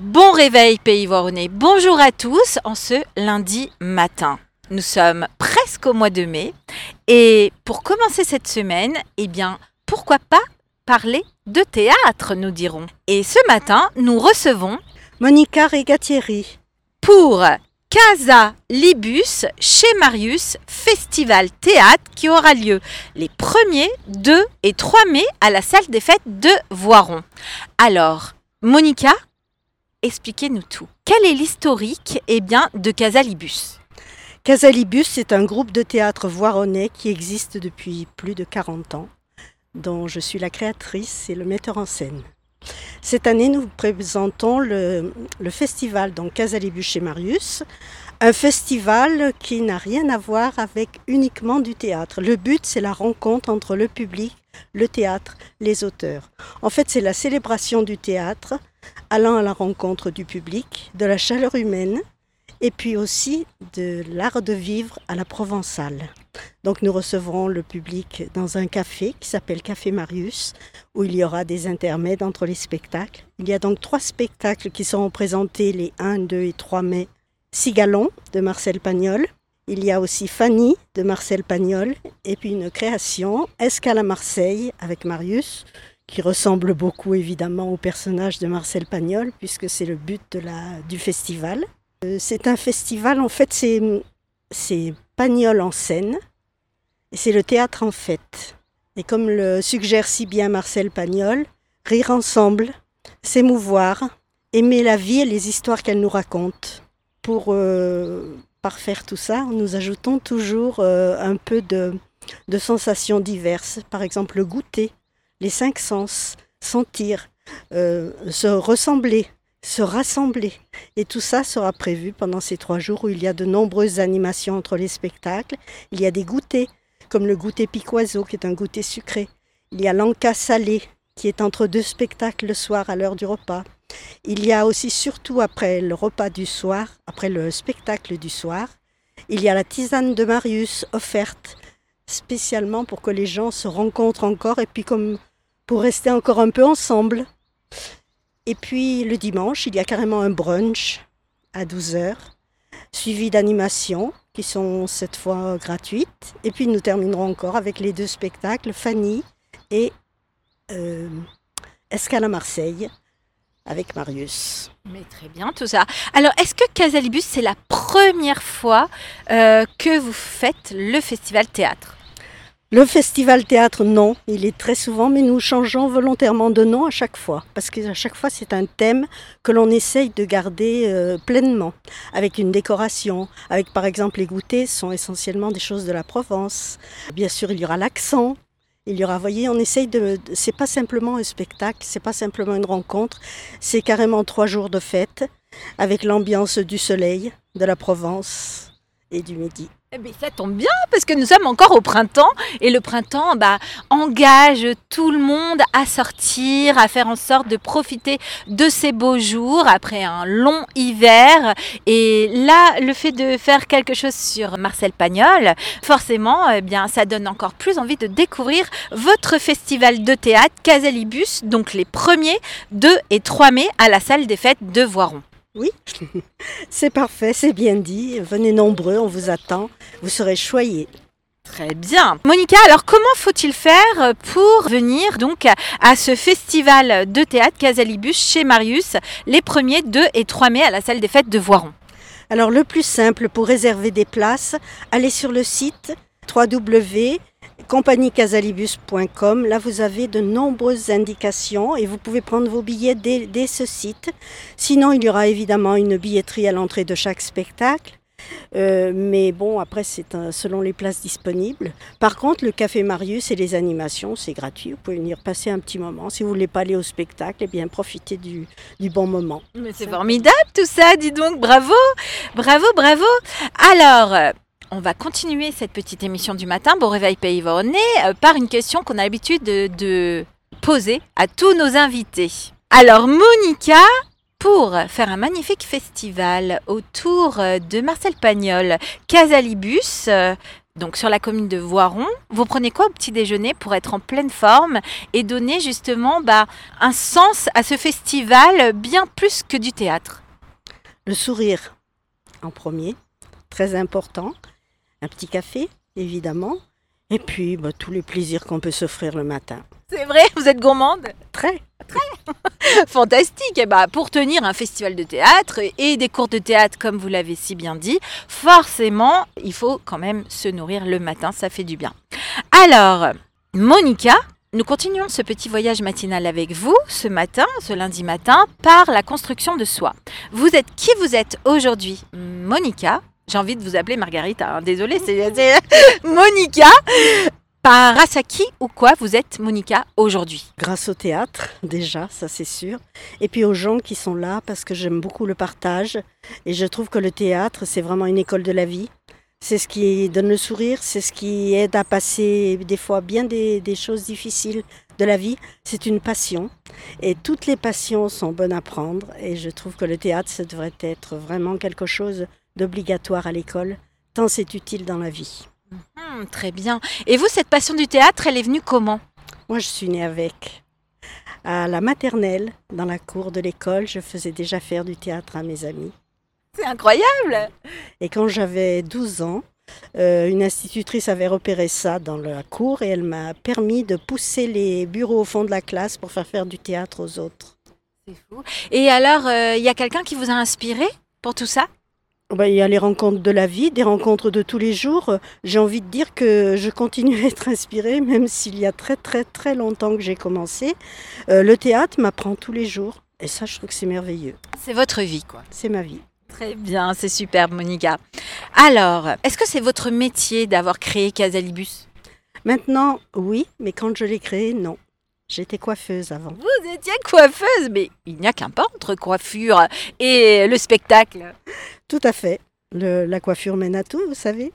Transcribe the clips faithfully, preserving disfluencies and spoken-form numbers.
Bon réveil Pays Voironnais, bonjour à tous en ce lundi matin. Nous sommes presque au mois de mai et pour commencer cette semaine, eh bien, pourquoi pas parler de théâtre, nous dirons. Et ce matin, nous recevons Monica Regatieri pour Casa Libus chez Marius, festival théâtre qui aura lieu les premiers, deux et trois mai à la salle des fêtes de Voiron. Alors, Monica, expliquez-nous tout. Quel est l'historique eh bien, de Casa Libus ? Casa Libus, c'est un groupe de théâtre voironnais qui existe depuis plus de quarante ans, dont je suis la créatrice et le metteur en scène. Cette année, nous présentons le, le festival donc Casa Libus chez Marius, un festival qui n'a rien à voir avec uniquement du théâtre. Le but, c'est la rencontre entre le public, le théâtre, les auteurs. En fait, c'est la célébration du théâtre, allant à la rencontre du public, de la chaleur humaine, et puis aussi de l'art de vivre à la provençale. Donc nous recevrons le public dans un café qui s'appelle Café Marius, où il y aura des intermèdes entre les spectacles. Il y a donc trois spectacles qui seront présentés les un, deux et trois mai. Cigalon de Marcel Pagnol. Il y a aussi Fanny de Marcel Pagnol. Et puis une création, Escale à Marseille avec Marius, qui ressemble beaucoup évidemment au personnage de Marcel Pagnol, puisque c'est le but de la, du festival. C'est un festival, en fait, c'est, c'est Pagnol en scène, et c'est le théâtre en fête. Et comme le suggère si bien Marcel Pagnol, rire ensemble, s'émouvoir, aimer la vie et les histoires qu'elle nous raconte. Pour euh, parfaire tout ça, nous ajoutons toujours euh, un peu de, de sensations diverses. Par exemple, le goûter, les cinq sens, sentir, euh, se ressembler, se rassembler. Et tout ça sera prévu pendant ces trois jours où il y a de nombreuses animations entre les spectacles. Il y a des goûters, comme le goûter piquoiseau, qui est un goûter sucré. Il y a l'anca salé, qui est entre deux spectacles le soir à l'heure du repas. Il y a aussi, surtout après le repas du soir, après le spectacle du soir, il y a la tisane de Marius offerte spécialement pour que les gens se rencontrent encore et puis comme pour rester encore un peu ensemble. Et puis le dimanche, il y a carrément un brunch à douze heures, suivi d'animations qui sont cette fois gratuites. Et puis nous terminerons encore avec les deux spectacles, Fanny et euh, Escale à Marseille, avec Marius. Mais très bien tout ça. Alors, est-ce que Casa Libus, c'est la première fois euh, que vous faites le festival théâtre ? Le festival théâtre, non, il est très souvent, mais nous changeons volontairement de nom à chaque fois, parce qu'à chaque fois c'est un thème que l'on essaye de garder euh, pleinement, avec une décoration, avec par exemple les goûters sont essentiellement des choses de la Provence. Bien sûr, il y aura l'accent, il y aura, vous voyez, on essaye de, c'est pas simplement un spectacle, c'est pas simplement une rencontre, c'est carrément trois jours de fête, avec l'ambiance du soleil, de la Provence et du Midi. Eh bien, ça tombe bien parce que nous sommes encore au printemps et le printemps bah, engage tout le monde à sortir, à faire en sorte de profiter de ces beaux jours après un long hiver. Et là, le fait de faire quelque chose sur Marcel Pagnol, forcément, eh bien, ça donne encore plus envie de découvrir votre festival de théâtre Casa Libus, donc les premiers, deux et trois mai à la salle des fêtes de Voiron. Oui, c'est parfait, c'est bien dit. Venez nombreux, on vous attend. Vous serez choyés. Très bien. Monica, alors comment faut-il faire pour venir donc à ce festival de théâtre Casa Libus chez Marius les premiers, deux et trois mai à la salle des fêtes de Voiron ? Alors le plus simple pour réserver des places, allez sur le site w w w point compagnie casa libus point com. Là, vous avez de nombreuses indications et vous pouvez prendre vos billets dès, dès ce site. Sinon, il y aura évidemment une billetterie à l'entrée de chaque spectacle. Euh, mais bon, après, c'est un, selon les places disponibles. Par contre, le Café Marius et les animations, c'est gratuit. Vous pouvez venir passer un petit moment. Si vous ne voulez pas aller au spectacle, eh bien, profitez du, du bon moment. Mais c'est formidable tout ça, dis donc. Bravo, bravo, bravo. Alors... on va continuer cette petite émission du matin, Bon Réveil Pays Voironnais, euh, par une question qu'on a l'habitude de, de poser à tous nos invités. Alors Monica, pour faire un magnifique festival autour de Marcel Pagnol, Casa Libus, euh, donc sur la commune de Voiron. Vous prenez quoi au petit déjeuner pour être en pleine forme et donner justement bah, un sens à ce festival bien plus que du théâtre? Le sourire en premier, très important. Un petit café, évidemment. Et puis bah, tous les plaisirs qu'on peut s'offrir le matin. C'est vrai, vous êtes gourmande? Très. Fantastique. Et bah, pour tenir un festival de théâtre et des cours de théâtre, comme vous l'avez si bien dit, forcément, il faut quand même se nourrir le matin, ça fait du bien. Alors, Monica, nous continuons ce petit voyage matinal avec vous ce matin, ce lundi matin, par la construction de soi. Vous êtes qui vous êtes aujourd'hui? Monica, j'ai envie de vous appeler Margarita, hein, désolée, c'est, c'est Monica. Grâce à qui ou quoi vous êtes Monica aujourd'hui? Grâce au théâtre, déjà, ça c'est sûr. Et puis aux gens qui sont là, parce que j'aime beaucoup le partage. Et je trouve que le théâtre, c'est vraiment une école de la vie. C'est ce qui donne le sourire, c'est ce qui aide à passer des fois bien des, des choses difficiles de la vie. C'est une passion. Et toutes les passions sont bonnes à prendre. Et je trouve que le théâtre, ça devrait être vraiment quelque chose d'obligatoire à l'école, tant c'est utile dans la vie. Mmh, très bien. Et vous, cette passion du théâtre, elle est venue comment? Moi, je suis née avec. À la maternelle, dans la cour de l'école, je faisais déjà faire du théâtre à mes amis. C'est incroyable! Et quand j'avais douze ans, euh, une institutrice avait repéré ça dans la cour et elle m'a permis de pousser les bureaux au fond de la classe pour faire faire du théâtre aux autres. C'est fou. Et alors, il euh, y a quelqu'un qui vous a inspiré pour tout ça? Ben, il y a les rencontres de la vie, des rencontres de tous les jours. J'ai envie de dire que je continue à être inspirée, même s'il y a très très très longtemps que j'ai commencé. Euh, le théâtre m'apprend tous les jours. Et ça, je trouve que c'est merveilleux. C'est votre vie, quoi. C'est ma vie. Très bien, c'est superbe, Monica. Alors, est-ce que c'est votre métier d'avoir créé Casalibus? Maintenant, oui, mais quand je l'ai créé, non. J'étais coiffeuse avant. Vous étiez coiffeuse, mais il n'y a qu'un pas entre coiffure et le spectacle. Tout à fait. Le, la coiffure mène à tout, vous savez.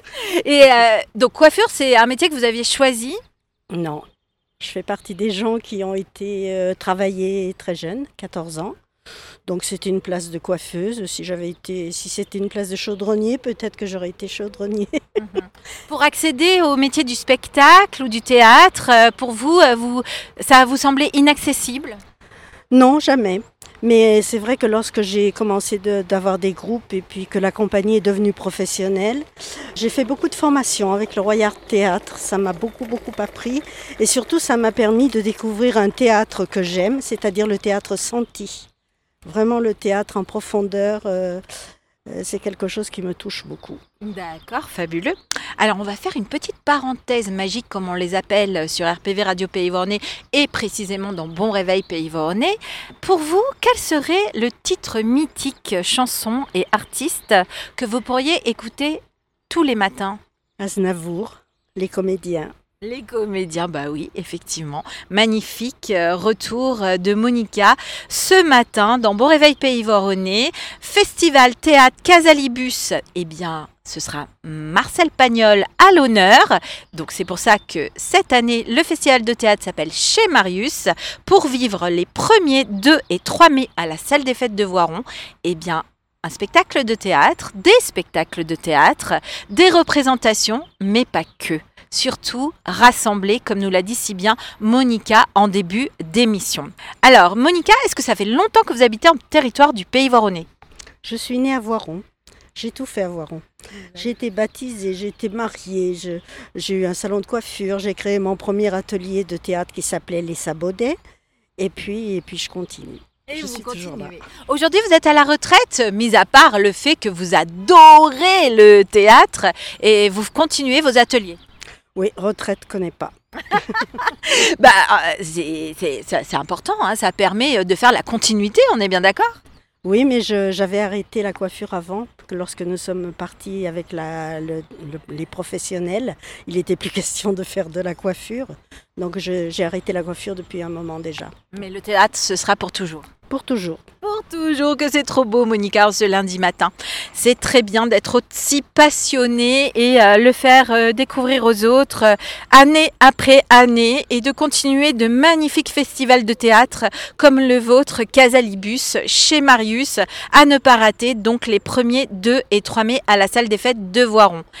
Et euh, donc coiffure, c'est un métier que vous aviez choisi? Non. Je fais partie des gens qui ont été euh, travailler très jeunes, quatorze ans. Donc c'était une place de coiffeuse. Si j'avais été, si c'était une place de chaudronnier, peut-être que j'aurais été chaudronnier. Mmh. Pour accéder au métier du spectacle ou du théâtre, pour vous, vous ça vous semblait inaccessible? Non, jamais. Mais c'est vrai que lorsque j'ai commencé de, d'avoir des groupes et puis que la compagnie est devenue professionnelle, j'ai fait beaucoup de formations avec le Royal Théâtre. Ça m'a beaucoup, beaucoup appris. Et surtout, ça m'a permis de découvrir un théâtre que j'aime, c'est-à-dire le théâtre senti. Vraiment le théâtre en profondeur, euh, euh, c'est quelque chose qui me touche beaucoup. D'accord, fabuleux. Alors on va faire une petite parenthèse magique comme on les appelle sur R P V Radio Pays Voronais et précisément dans Bon Réveil Pays Voronais. Pour vous, quel serait le titre mythique, chanson et artiste que vous pourriez écouter tous les matins? Aznavour, Les Comédiens. Les comédiens, bah oui, effectivement. Magnifique retour de Monica ce matin dans Bon Réveil Pays Voronais. Festival Théâtre Casalibus, eh bien, ce sera Marcel Pagnol à l'honneur. Donc c'est pour ça que cette année, le festival de théâtre s'appelle Chez Marius. Pour vivre les premiers deux et trois mai à la salle des fêtes de Voiron, eh bien, un spectacle de théâtre, des spectacles de théâtre, des représentations, mais pas que. Surtout rassemblés, comme nous l'a dit si bien Monica en début d'émission. Alors, Monica, est-ce que ça fait longtemps que vous habitez en territoire du Pays Voronais? Je suis née à Voiron. J'ai tout fait à Voiron. J'ai été baptisée, j'ai été mariée, je, j'ai eu un salon de coiffure, j'ai créé mon premier atelier de théâtre qui s'appelait Les Sabodets. Et puis, et puis je continue. Et je vous suis continuez. toujours là. Aujourd'hui, vous êtes à la retraite, mis à part le fait que vous adorez le théâtre et vous continuez vos ateliers. Oui, retraite, connais pas. bah, c'est, c'est, c'est important, hein, ça permet de faire la continuité, on est bien d'accord? Oui, mais je, j'avais arrêté la coiffure avant, que lorsque nous sommes partis avec la, le, le, les professionnels, il n'était plus question de faire de la coiffure. Donc je, j'ai arrêté la coiffure depuis un moment déjà. Mais le théâtre, ce sera pour toujours? Pour toujours. Pour toujours, que c'est trop beau, Monica, ce lundi matin. C'est très bien d'être aussi passionnée et euh, le faire euh, découvrir aux autres euh, année après année et de continuer de magnifiques festivals de théâtre comme le vôtre, Casalibus, chez Marius, à ne pas rater, donc les premiers deux et trois mai à la salle des fêtes de Voiron.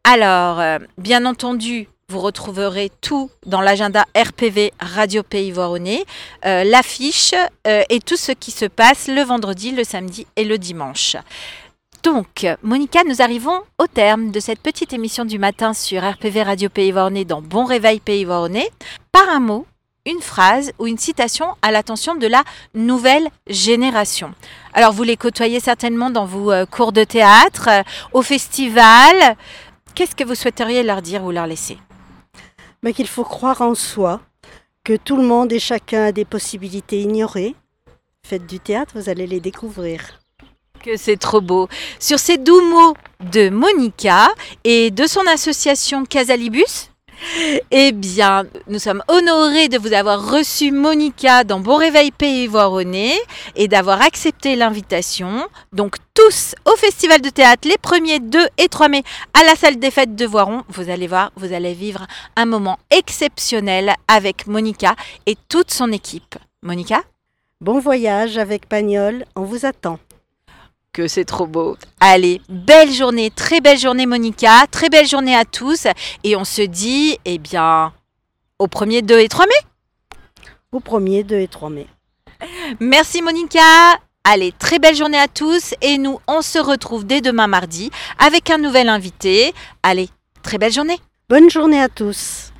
Alors, euh, bien entendu, vous retrouverez tout dans l'agenda R P V Radio Pays Voironnais, euh, l'affiche euh, et tout ce qui se passe le vendredi, le samedi et le dimanche. Donc, Monica, nous arrivons au terme de cette petite émission du matin sur R P V Radio Pays Voironnais dans Bon Réveil Pays Voironnais. Par un mot, une phrase ou une citation à l'attention de la nouvelle génération. Alors, vous les côtoyez certainement dans vos euh, cours de théâtre, euh, au festival. Qu'est-ce que vous souhaiteriez leur dire ou leur laisser ? Mais qu'il faut croire en soi, que tout le monde et chacun a des possibilités ignorées. Faites du théâtre, vous allez les découvrir. Que c'est trop beau. Sur ces doux mots de Monica et de son association Casalibus, eh bien, nous sommes honorés de vous avoir reçu, Monica, dans Bon Réveil Pays Voironnais et d'avoir accepté l'invitation. Donc, tous au Festival de théâtre les premiers deux et trois mai à la salle des fêtes de Voiron. Vous allez voir, vous allez vivre un moment exceptionnel avec Monica et toute son équipe. Monica ? Bon voyage avec Pagnol, on vous attend. Que c'est trop beau. Allez, belle journée, très belle journée Monica, très belle journée à tous. Et on se dit, eh bien, au premier deux et trois mai. Au premier deux et trois mai. Merci Monica. Allez, très belle journée à tous. Et nous, on se retrouve dès demain mardi avec un nouvel invité. Allez, très belle journée. Bonne journée à tous.